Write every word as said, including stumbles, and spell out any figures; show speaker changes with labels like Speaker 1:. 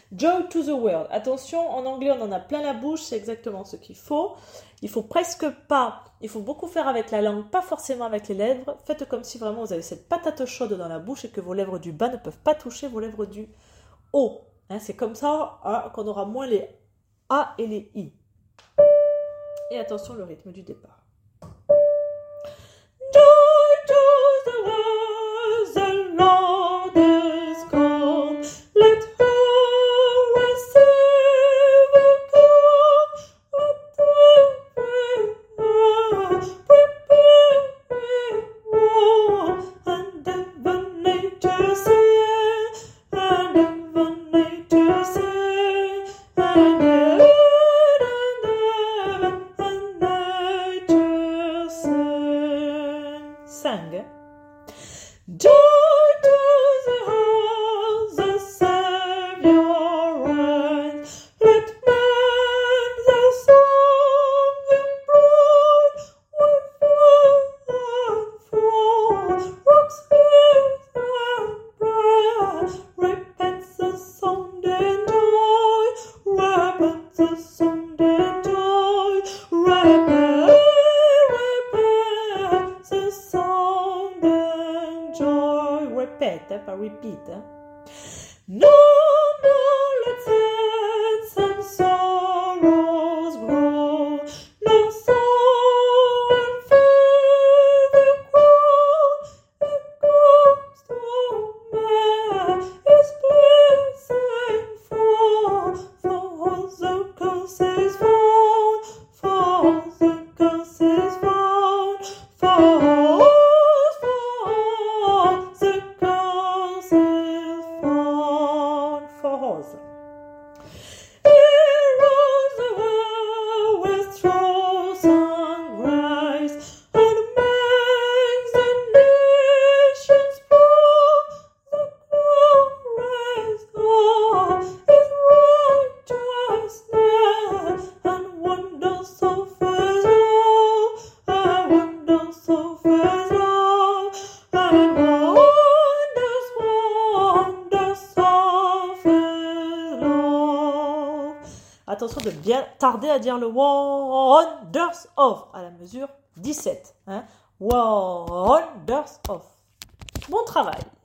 Speaker 1: Joy to the world. Attention, en anglais, on en a plein la bouche, c'est exactement ce qu'il faut. Il faut presque pas, il faut beaucoup faire avec la langue, pas forcément avec les lèvres. Faites comme si vraiment vous avez cette patate chaude dans la bouche et que vos lèvres du bas ne peuvent pas toucher vos lèvres du haut. Hein, c'est comme ça hein, qu'on aura moins les A et les I. Et attention, le rythme du départ. Joy to the world, the Lord is come. Let her receive a come. Let her prepare war. And ever nature sing, and ever nature sing, and ever, and nature sing. Sang. Joy to the house, the Savior reigns. Let men their song employ with fire and fraud. Rocks, hills, and briar. Repent the Sunday joy. Repent the Sunday joy. Repent, repent the Sunday joy. Repent, hein, pas repeat. Hein. No, no, let sins and sorrows grow. No soul and fear the crown. It comes to man, His blessing fall. For all the curses found, for all the curses found, for all, for all the curses found, for all. Heroes of war with thrones and rise, and makes the nations prove the glorious God is righteousness, and wonders of His love, and wonders of His love, and wonders, wonders of His love. Attention de bien tarder à dire le wonders of à la mesure dix-sept. Hein? Wonders of. Bon travail.